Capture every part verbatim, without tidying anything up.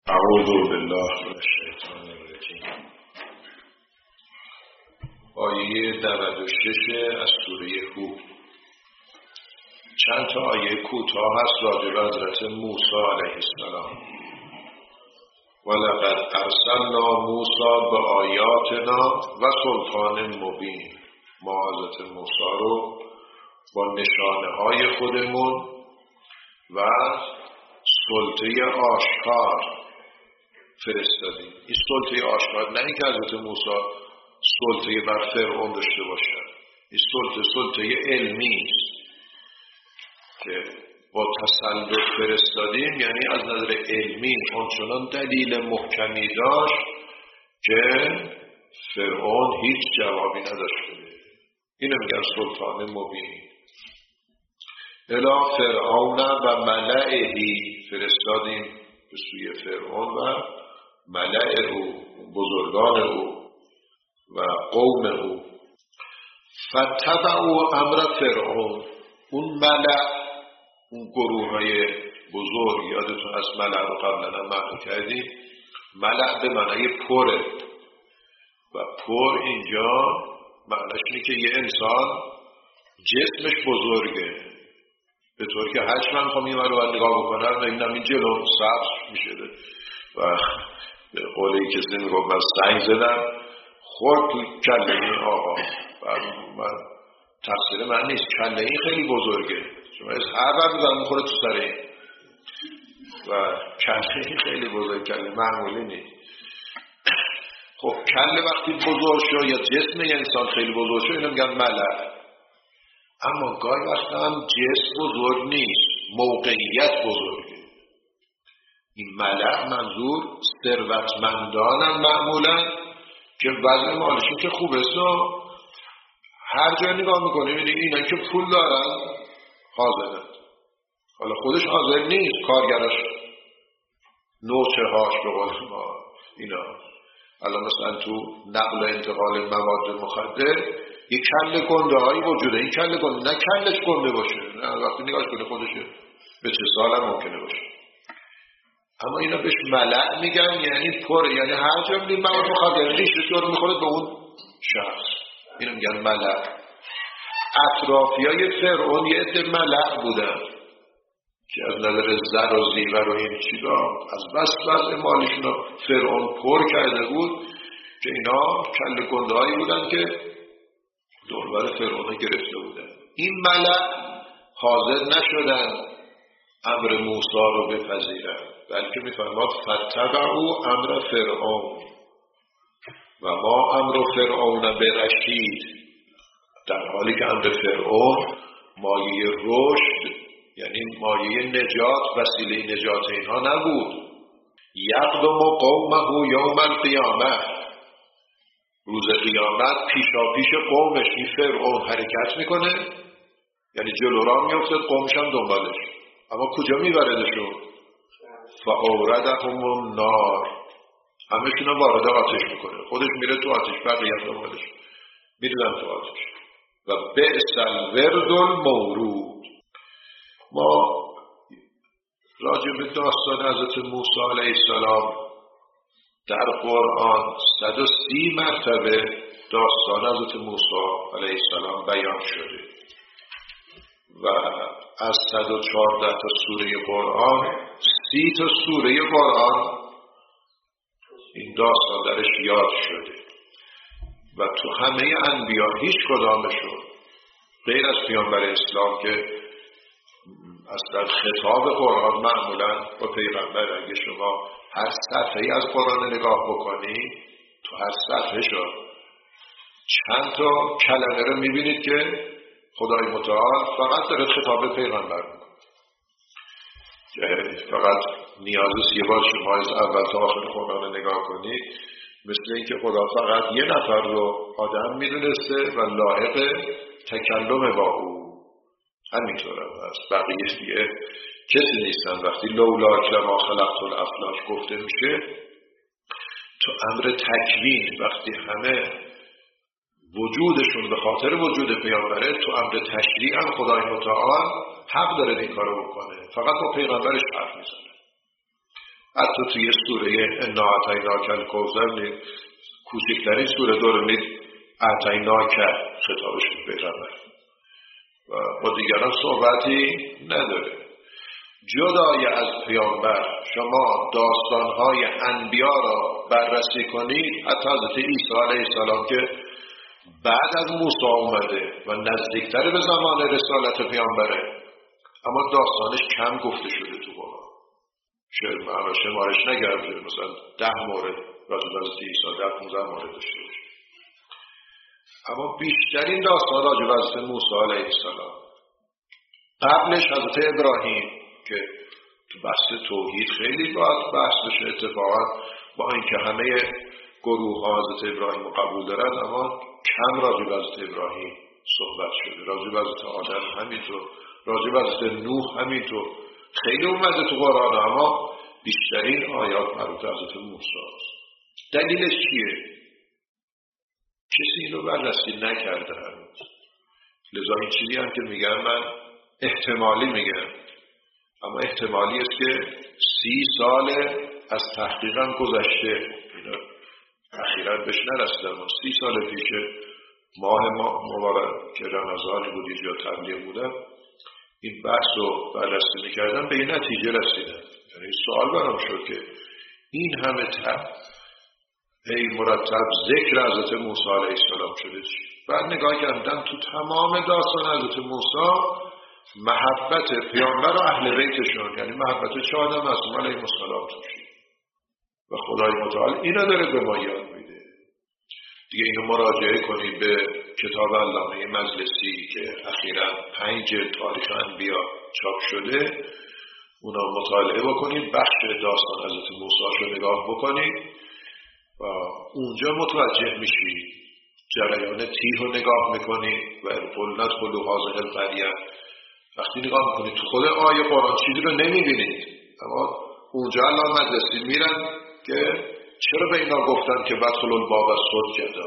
اعوذ بالله من الشیطان الرجیم. آیه نود و شش از سوره هود. چند تا آیه کوتاه هست راجع به حضرت موسی علیه السلام. ولقد ارسلنا موسی بآیاتنا و سلطان مبین. ما حضرت موسی رو با نشانه های خودمون و سلطه آشکار فرستادیم. این سلطه آشکار، نه اینکه حضرت موسی سلطه بر فرعون داشته باشد. این سلطه سلطه علمی است که با تسلط فرستادیم، یعنی از نظر علمی اونچنان دلیل محکمی داشت که فرعون هیچ جوابی نداشت. اینو میگن سلطان مبین. الی فرعون و ملئه، فرستادیم به سوی فرعون و ملئ او، بزرگان او و قوم او. فتبعوا امر فرعون. اون ملئ، اون گروه های بزرگ، یادتون از ملئ رو قبلا هم معنی کردیم. ملئ به معنی پره و پر اینجا معنیش اینه که یه انسان جسمش بزرگه، به طور که هرچی من خواهم این رو نگاه بکنم نبینم این جلو سبز میشه و به قول کسی میگم من سنگ زدم خورد تو کله این آقا و من تقصیر من نیست، کله این خیلی بزرگه، شما از هر بر میزن میخوره تو سر این و کله این خیلی بزرگ، کله معمولی نیست. خب کله وقتی بزرگ شد یا جسم یه انسان خیلی بزرگ شد اینو میگن ملئ. اما گاهی وقتا هم جسم بزرگ نیست، موقعیت بزرگه. این ملئ منظور ثروتمندانن معمولا که وضع مالشون که خوبه سو هر جای نگاه میکنه میبینی اینا که پول دارن حاضرن. حالا خودش حاضر نیست، کارگراش نوچه هاش به قول ما اینا. الان مثلا تو نقل و انتقال مواد مخدر یک کله گنده هایی وجوده. این کله گنده نه کلش گنده باشه، نه وقتی نگاش کنه خودشه به چه سال هم ممکنه باشه. اما اینا بهش ملئ میگن، یعنی پر، یعنی هر جا میدین مواد مخدر ریشه شور میخوره به اون شخص، اینو میگن ملئ. اطرافی های فرعون یه عده ملئ بودن که از نظر زر و زیور و این چیزا از بس وضع مالشون فرعون پر کرده بود که اینا کله گنده هایی بودن که دوربر فرعون گرفته بودن. این ملئ حاضر نشدن امر موسی رو بپذیرن، بلکه میفرماد فتبعوا امر فرعون و ما امر فرعون برشید، در حالی که امر فرعون مایه رشد، یعنی مایه نجات، وسیله نجات اینها نبود. یقدم قومه یوم القیامه، روز قیامت پیشا پیش قومش این فرعون حرکت میکنه، یعنی جلو راه میفته، قومش هم دنبالش. اما کجا میبردشون؟ فاوردهم النار، همشون رو وارد آتش میکنه، خودش میره تو آتش، بقیه هم دنبالش میرن تو آتش. و بئس الورد المورود. ما راجع به داستان حضرت موسی علیه السلام در قرآن صد و سی مرتبه داستان حضرت موسی علیه السلام بیان شده و از صد و چهارده تا سوره قرآن سی تا سوره قرآن این داستان درش یاد شده و تو همه انبیا هیچ کدامشون غیر از پیامبر اسلام که اصلا خطاب قرآن معمولا با پیغمبر، اگه شما هر صفحه‌ای از قرآن نگاه بکنی تو هر صفحه شد چند تا کلمه رو میبینید که خدای متعال فقط داره خطاب پیغمبر میکنه. فقط نیازه یه بار شما از اول تا آخر قرآن نگاه کنید، مثل اینکه خدا فقط یه نفر رو آدم میدونسته و لایق تکلم با او، همینطور هم هست. بقیه دیگه کسی نیستن. وقتی لولاک لما خلقت الافلاک گفته میشه تو امر تکوین، وقتی همه وجودشون به خاطر وجود پیامبره، تو امر تشریع هم خدای متعال حق داره این کارو بکنه، فقط با پیغمبرش حرف میزنه. حتی توی سوره انا اعطیناک الکوثر کوچکترین سوره داره مید اعطیناک خطابش به پیغمبر و با دیگران صحبتی نداره. جدای از پیامبر شما داستانهای انبیا را بررسی کنید، حتی حضرت عیسی علیه السلام که بعد از موسی اومده و نزدیکتر به زمان رسالت پیامبره، اما داستانش کم گفته شده تو قرآن. شاید معنا شمارش نگرده، مثلا ده مورد راجع به حضرت عیسی، ده پونزده مورد داشته باشه. اما بیشترین داستان راجع به حضرت موسی علیه السلام. قبلش حضرت ابراهیم که تو بحث توحید خیلی باید بحث بشه، اتفاقا با اینکه همه گروه ها حضرت ابراهیم رو قبول دارن، اما کم راجع به حضرت ابراهیم صحبت شده. راجع به حضرت آدم همینطور، راجع به حضرت نوح همینطور، خیلی اومده تو قرآن، اما بیشترین آیات مربوط به حضرت موسی است. دلیلش چیه؟ کسی اینو بررسی نکرده هنوز. لذا این چیزی هم که میگم من احتمالی میگم، اما احتمالی است که سی سال از تحقیقم گذشته، اینا اخیراً بهش نرسیدم، اما سی سال پیش ماه مبارک که رمضان بود یا تبلیغ بودم این بحث رو بررسی میکردم، به این نتیجه رسیدم. یعنی سوال برام شد که این همه تب ای مرتب ذکر حضرت موسی علیه السلام شده چی؟ بعد نگاه کردم تو تمام داستان حضرت موسی محبت پیامبر و اهل بیتشون، یعنی محبت چهار معصوم علیهم السلام توشی و خدای متعال اینا داره به ما یاد میده دیگه. اینو مراجعه کنید به کتاب علامه مجلسی که اخیراً پنج جلد تاریخ انبیا چاپ شده، اونا مطالعه بکنید، بخش داستان حضرت موسی رو نگاه بکنید و اونجا متوجه میشید. جریان تیه رو نگاه میکنید و قلنت خلو حاضر القریه، وقتی نگاه میکنید تو خود آیه قرآن چیزی رو نمیبینید، اما اونجا علامه مجلسی میرن که چرا به اینا گفتن که بدخل الباب السجدا.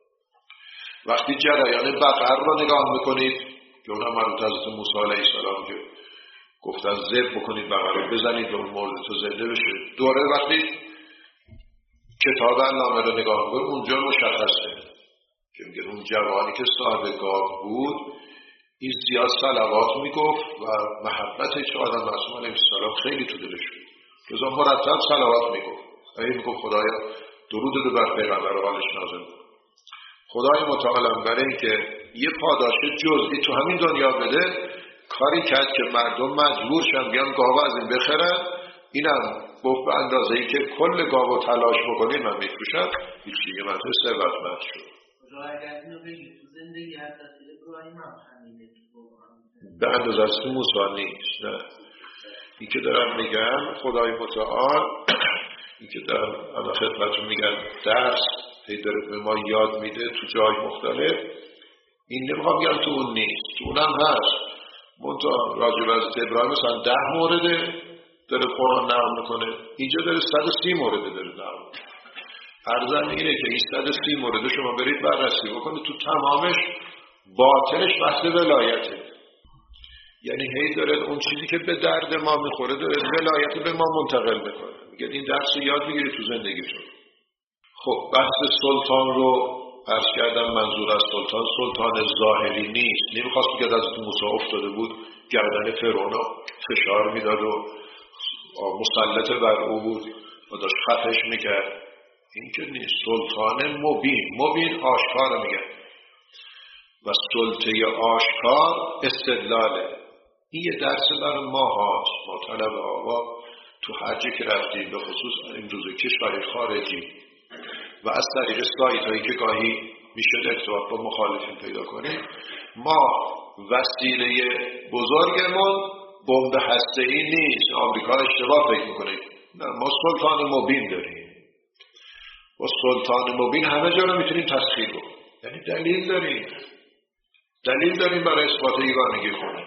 وقتی جریان بقر رو نگاه میکنید که اونا مربوط حضرت موسی علیه السلام که گفتن ذبح بکنید بقر رو بزنید و اون مورد تو زنده بشه، دوره وقتی کتاب علامه رو نگاه میکنید اونجا مشخصه که میگه اون جوانی که صاحب گاو بود این زیاد صلوات میگفت و محبت چه آدم معصوم علیه السلام خیلی تو دلش بود، لذا مرتب صلوات میگفت. این میگفت خدایا درود رو بر پیغمبر و آلش نازل کن. خدای متعال برای این که یه پاداش جزئی تو همین دنیا بده، کاری کرد که مردم مجبور شن بیان گاو از این بخرن. اینم گفت به اندازه ای که کل گاو تلاش بکنید من میفروشم، هیچ دیگه من تو ثروتمند شد. به اندازه از موسی نیست. نه، این که دارم میگم خدای متعال، این که دارم اما خدمتون میگم درس هی داره به ما یاد میده تو جای مختلف، این نمیخوام بگم تو اون نیست، تو اونم هست. منطقه راجع به حضرت ابراهیم مثلا ده مورده داره قرآن نقل میکنه، اینجا داره صد و سی مورده داره نقل میکنه. عرضم اینه که این صد و سی مورده شما برید بررسی بکنید، تو تمامش باطنش بحث ولایته. یعنی هی داره اون چیزی که به درد ما میخوره داره ولایت به ما منتقل میکنه. میگه این درس رو یاد بگیری تو زندگیتون. خب بحث سلطان رو عرض کردم، منظور از سلطان سلطان ظاهری نیست. نمیخواست بگه حضرت موسی افتاده بود گردن فرعون فشار میداد و مسلط بر او بود و داشت خفش میکرد، این که نیست. سلطان مبین، مبین آشکار میگه و سلطه آشکار استدلاله. این یه درس برای ما هاست، ما طلب آقا تو هر جا که رفتیم، به خصوص این روز کشور خارجی و از طریق سایت هایی که گاهی میشد ارتباط با مخالفین پیدا کنیم، ما وسیله بزرگمون بمب هسته‌ای نیست. آمریکا اشتباه فکر میکنه، نه، ما سلطان مبین داریم. با سلطان مبین همه جا رو میتونیم تسخیر کنیم، یعنی دلیل داریم، دلیل داریم برای اثبات یگانگی خدا.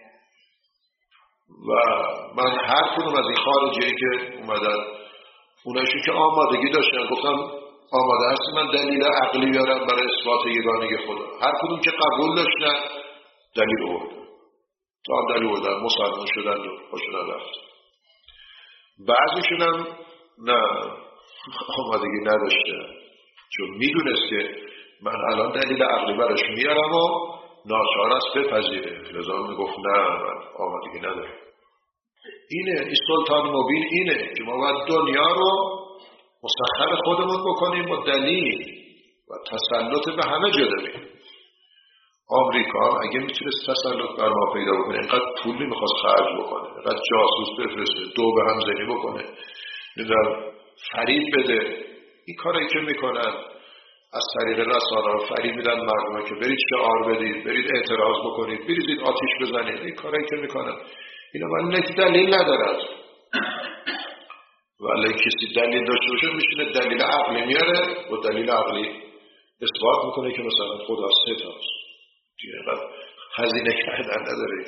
و من هر کدوم از این خارجی‌ای که اومدن، اونایشون که آمادگی داشتن، گفتم آماده هستی من دلیل عقلی بیارم برای اثبات یگانگی خدا. هر کدوم که قبول داشتن دلیل آوردن، تا هم دلیل آوردن، مسلمان شدن و خوشون رفت. بعضیشون هم نه آمادگی نداشته، چون میدونست که من الان دلیل عقلی براش میارم و ناچار است بپذیره، لذا میگفت نه من آمادگی ندارم. اینه این سلطان مبین، اینه که ما باید دنیا رو مسخر خودمون بکنیم با دلیل و تسلط به همه جدایی. آمریکا اگه میتونست تسلط بر ما پیدا بکنه، اینقدر پول نمیخواست خرج بکنه، اینقدر جاسوس بفرسته، دو به هم زنی بکنه، نمیدونم فریب بده. این کاری که میکنن از طریق رسانه ها فریب میدن مردم که برید شعار بدید، برید اعتراض بکنید، بریزید آتیش بزنید. این کاری که میکنن اینا ولی نکی دلیل ندارد، ولی کسی دلیل داشته باشه میشینه دلیل عقلی میاره و دلیل عقلی اثبات میکنه که مثلا خدا سه تاست. دیگه هزینه کردن نداره.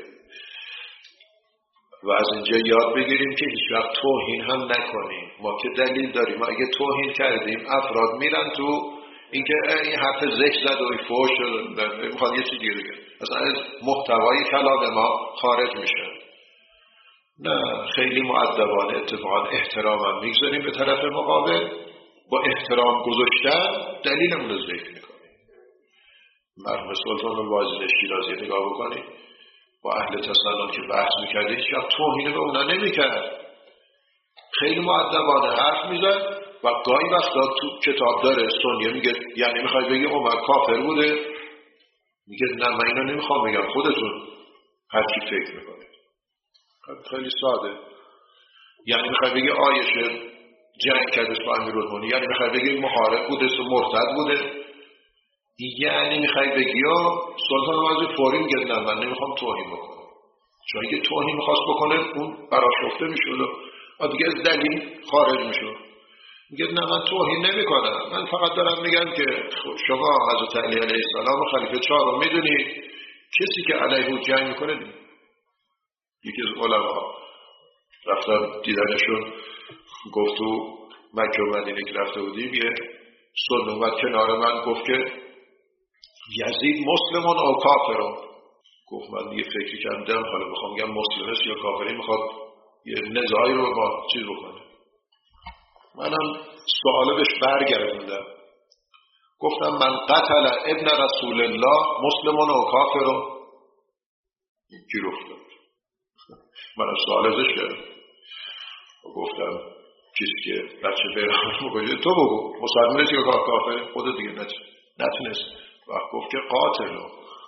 و از اینجا یاد بگیریم که هیچ وقت توهین هم نکنیم. ما که دلیل داریم، ما اگه توهین کردیم افراد میرن تو اینکه این حرف ذکر زد و این فوش شد، میخواد یه چیز دیگه بگه، اصلا از محتوای کلام ما خارج میشه. نه، خیلی مؤدبانه اتفاقا احترامم میگذاریم به طرف مقابل، با احترام گذاشتن دلیلمون رو ذکر میکنیم. مرحوم سلطان الواعظین شیرازی نگاه بکنید، با اهل تسنن که بحث میکرده هیچ وقت توهین به اونا نمیکرد، خیلی مؤدبانه حرف میزد. و گاهی وقتا تو کتاب داره سنیه میگه یعنی میخوای بگی عمر کافر بوده؟ میگه نه من اینو نمیخوام بگم، خودتون هر کی فکر میکنه. خیلی ساده. یعنی میخوای بگی عایشه جنگ کرده با امیرالمومنین، یعنی میخوای بگی محارب بوده و مرتد بوده، یعنی میخوای بگی یا سلطان الواعظین فوری میگه نه من نمیخوام توهین بکنم، چون اگه توهین میخواست بکنه اون براشفته میشد و دیگه از دلیل خارج میشد. میگه نه من توهین نمی کنم، من فقط دارم میگم که شما حضرت علی علیه السلام و خلیفه چهارم میدونید کسی که علیه او جنگ میکنه. یکی از علما رفتن دیدنشون، گفت تو مکه و مدینه که رفته بودیم یه سن اومد کنار من گفت که یزید مسلمان او کافرون. گفت من یه فکری کردم حالا بخوام بگم مسلمست یا کافری، میخواد یه نزاعی رو با چیز بکنه. منم سوالو بهش برگردوندم، گفتم من قتل ابن رسول الله مسلمان و کافرون. کی رفتم من سوال ازش کردم، گفتم کسی که بچه پیغمبر مگه تو بگو مسلمان نیست یا کافر؟ خودت دیگه نتونست. وقت گفت که قاتل.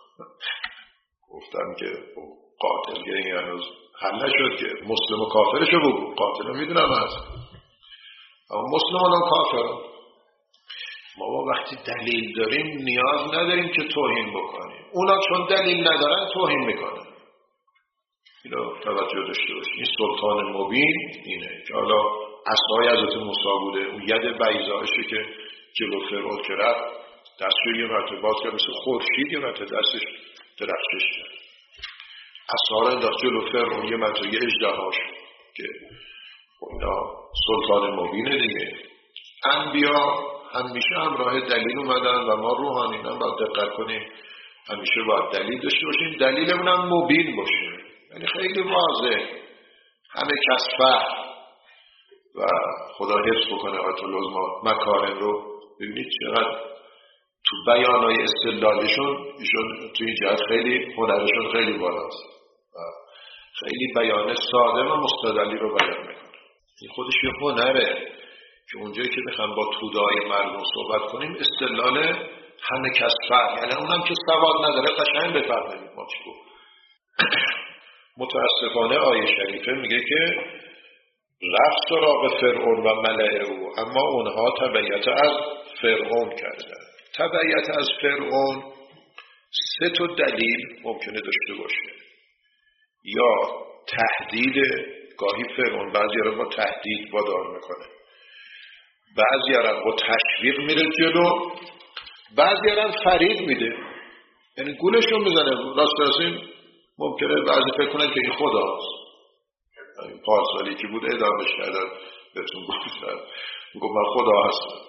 گفتم که قاتل یعنی هنوز حل نشد که مسلم و کافرشو بگو، قاتل رو میدونم هست اما مسلمان هم کافر. ما وقتی دلیل داریم نیاز نداریم که توهین بکنیم، اونا چون دلیل ندارن توهین میکنن. اینو توجه داشته باشید. این سلطان مبین اینه که حالا عصای حضرت موسی بوده، اون ید بیضایشه که جلو فرعون که رفت دستش یه مرتبه باز کرد مثل خورشید، یه مرتبه دستش درخشش کرد، عصا رو انداخت جلو فرعون، یه مرتبه یه اژدها شد که اینا سلطان مبینه دیگه. انبیا همیشه همراه دلیل اومدن و ما روحانیان هم باید دقت کنیم، همیشه باید دلیل داشته باشیم، دلیلمون هم مبین باشه، یعنی خیلی واضح، همه کس فهم و خدا حفظ بکنه آیت العظما مکارم رو. ببینید چقدر تو بیانای استدلالشون ایشون تو این جهت خیلی هنرشون خیلی بالاست و خیلی بیان ساده و مستدلی رو بیان میکنه. این خودش یه هنره که اونجایی که میخوام با توده‌های مردم صحبت کنیم استدلال همه کس فهم، یعنی اونم که سواد نداره قشنگ بفهمه ما چی گفت. متاسفانه آیه شریفه میگه که رفت سراغ فرعون و ملأ او، اما اونها تبعیت از فرعون کردن. تبعیت از فرعون سه تا دلیل ممکنه داشته باشه. یا تهدید، گاهی فرعون بعضی را با تهدید وادار میکنه، بعضی را با تشویق میره جلو، بعضی را فریب میده، یعنی گولشون میزنه. راست راستین ممکنه بعضی فکر کنن که این خداست. این پارسالی که بود ادامش کردن بهتون گفتن، میگم من خدا هستم.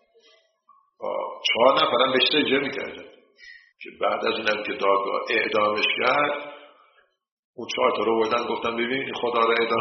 چهار نفرم بهش سجده میکردن که بعد از اینم که دادگاه اعدامش کرد، اون چهار تا رو بردن گفتن ببین این خدا رو اعدامش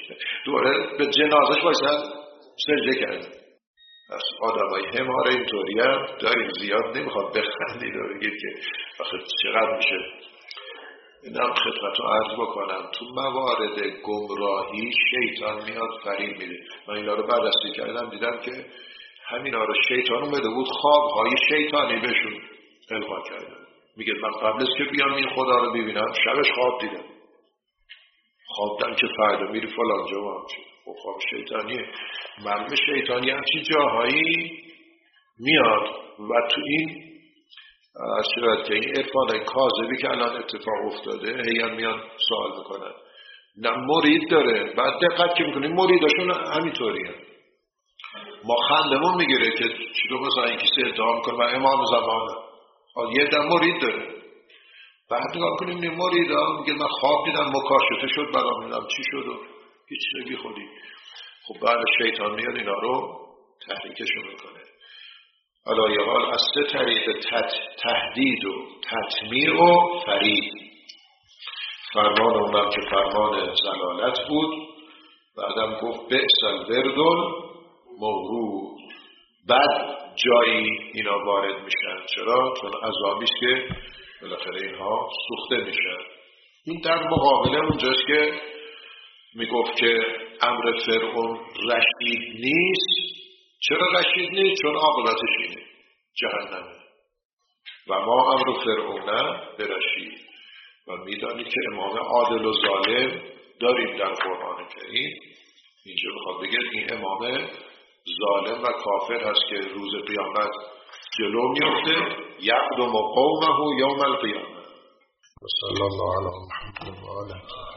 دوباره به جنازش باشن سجده کردن. از آدم های هماره اینطوری هم داریم، زیاد نمیخواد بخندید و بگید که آخه چقدر میشه. اینم خدمت رو عرض بکنم، تو موارد گمراهی شیطان میاد فریب میده. من اینا رو بررسی کردم دیدم که همینا رو شیطان اومده بود خوابهای شیطانی بهشون القا کردن. میگه من قبل از که بیام این خدا رو ببینم شبش خواب دیدم، خواب دیدم که فردا میری فلان جا هم شد. خب خواب شیطانیه. معلوم شیطانی همچین جاهایی میاد و تو این از شاید که این عرفان کاذبی که الان اتفاق افتاده هی هم میان سوال میکنن. نه مرید داره، بعد دقت که میکنیم مریداشون همینطوری هم. ما خندمون میگیره که چطور مثلا این کسی ادعا میکنه و امام زمانه یه دم مرید داره، بعد نگاه کنیم این مرید هم میگه من خواب دیدم مکاشفه شد برام میدم چی شد و هیچ نگی خودی. خب بعد شیطان میاد اینا رو تحریکشون میکنه. حالا یه حال از سه طریق تهدید و تطمیع و فرید. فرمان اونم که فرمان زلالت بود، بعدم گفت بئس الورد المورود. بعد جایی اینا وارد میشن. چرا؟ چون عذابیست که بالاخره اینها سوخته میشن. این در مقابله اونجاست که میگفت که امر فرعون رشید نیست. چرا رشید نیست؟ چون عاقبتش اینه جهنمه. و ما امر فرعون برشید. و میدانید که امام عادل و ظالم داریم در قرآن کریم. اینجا بخواد بگه این امام ظالم و کافر هست که روز قیامت جلو میفته. یقدم قومه یوم القیامه. صلی الله علی محمد و آله.